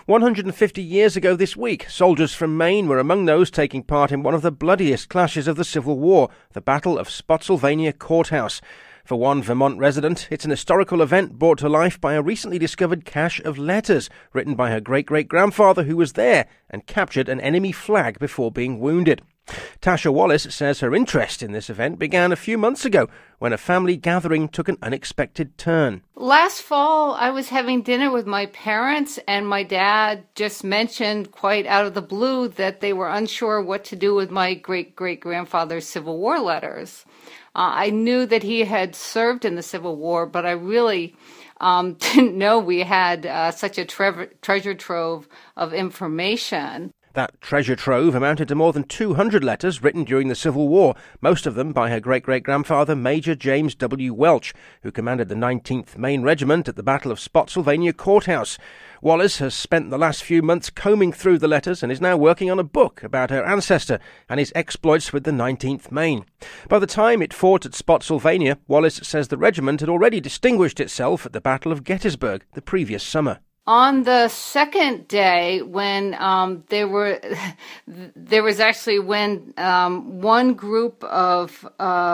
150 years ago this week, soldiers from Maine were among those taking part in one of the bloodiest clashes of the Civil War, the Battle of Spotsylvania Courthouse. For one Vermont resident, it's an historical event brought to life by a recently discovered cache of letters written by her great-great-grandfather who was there and captured an enemy flag before being wounded. Tasha Wallace says her interest in this event began a few months ago when a family gathering took an unexpected turn. Last fall, I was having dinner with my parents, and my dad just mentioned quite out of the blue that they were unsure what to do with my great-great-grandfather's Civil War letters. I knew that he had served in the Civil War, but I really didn't know we had such a treasure trove of information. That treasure trove amounted to more than 200 letters written during the Civil War, most of them by her great-great-grandfather, Major James W. Welch, who commanded the 19th Maine Regiment at the Battle of Spotsylvania Courthouse. Wallace has spent the last few months combing through the letters and is now working on a book about her ancestor and his exploits with the 19th Maine. By the time it fought at Spotsylvania, Wallace says the regiment had already distinguished itself at the Battle of Gettysburg the previous summer. On the second day, when there was actually when one group of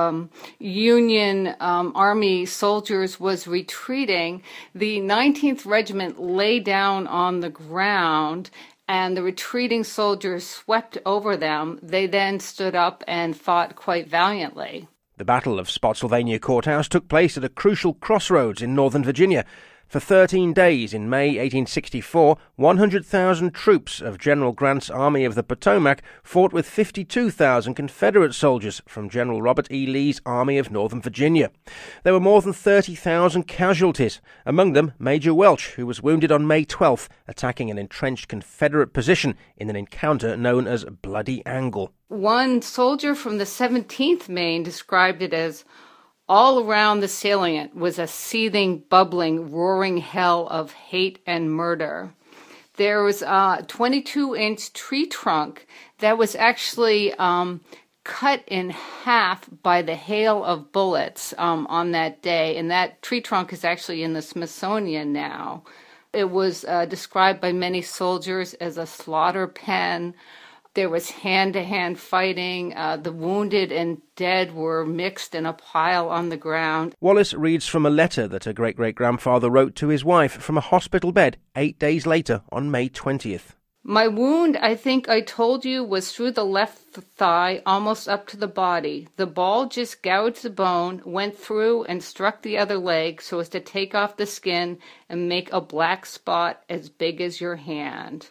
Union Army soldiers was retreating, the 19th Regiment lay down on the ground, and the retreating soldiers swept over them. They then stood up and fought quite valiantly. The Battle of Spotsylvania Courthouse took place at a crucial crossroads in northern Virginia. For 13 days in May 1864, 100,000 troops of General Grant's Army of the Potomac fought with 52,000 Confederate soldiers from General Robert E. Lee's Army of Northern Virginia. There were more than 30,000 casualties, among them Major Welch, who was wounded on May 12th, attacking an entrenched Confederate position in an encounter known as Bloody Angle. One soldier from the 17th Maine described it as, "All around the salient was a seething, bubbling, roaring hell of hate and murder." There was a 22-inch tree trunk that was actually cut in half by the hail of bullets on that day, and that tree trunk is actually in the Smithsonian now. It was described by many soldiers as a slaughter pen. There was hand-to-hand fighting. The wounded and dead were mixed in a pile on the ground. Wallace reads from a letter that her great-great-grandfather wrote to his wife from a hospital bed 8 days later on May 20th. "My wound, I think I told you, was through the left thigh almost up to the body. The ball just gouged the bone, went through and struck the other leg so as to take off the skin and make a black spot as big as your hand.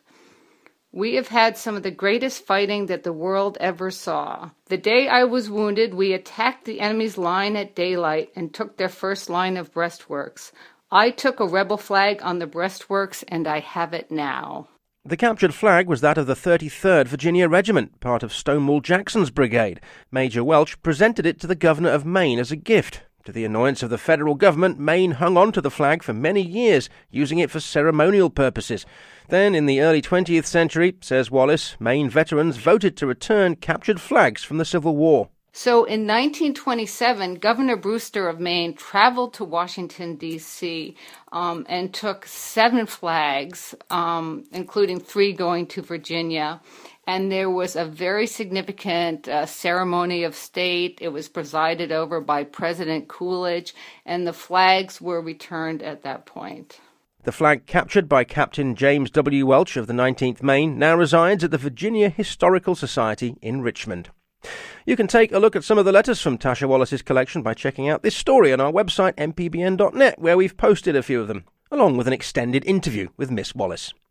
We have had some of the greatest fighting that the world ever saw. The day I was wounded, we attacked the enemy's line at daylight and took their first line of breastworks. I took a rebel flag on the breastworks, and I have it now." The captured flag was that of the 33rd Virginia Regiment, part of Stonewall Jackson's brigade. Major Welch presented it to the governor of Maine as a gift. To the annoyance of the federal government, Maine hung on to the flag for many years, using it for ceremonial purposes. Then, in the early 20th century, says Wallace, Maine veterans voted to return captured flags from the Civil War. So in 1927, Governor Brewster of Maine traveled to Washington, D.C., and took 7 flags, including 3 going to Virginia. And there was a very significant ceremony of state. It was presided over by President Coolidge, and the flags were returned at that point. The flag captured by Captain James W. Welch of the 19th Maine now resides at the Virginia Historical Society in Richmond. You can take a look at some of the letters from Tasha Wallace's collection by checking out this story on our website mpbn.net, where we've posted a few of them, along with an extended interview with Miss Wallace.